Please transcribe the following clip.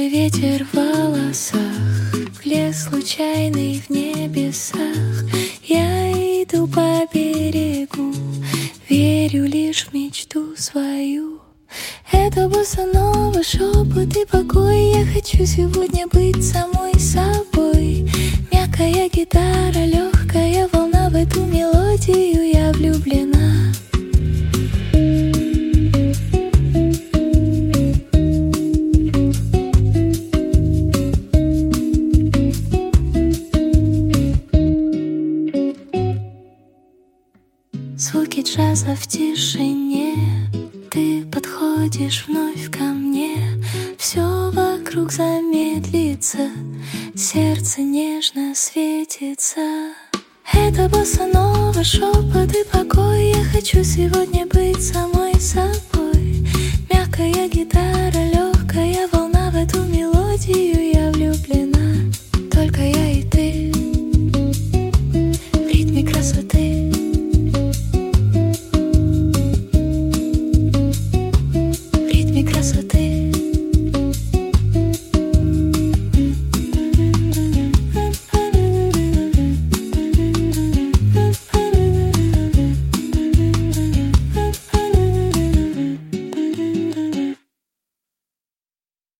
Теплый ветер в волосах, блеск случайный в небесах. Я иду по берегу, верю лишь в мечту свою. Это босанова, шепот и покой. Я хочу сегодня быть самой собой. Мягкая гитара, легкая волна, в эту мелодию я влюблена. Звуки джаза в тишине, ты подходишь вновь ко мне. Все вокруг замедлится, сердце нежно светится. Это босанова, шепот и покой. Я хочу сегодня быть самой собой.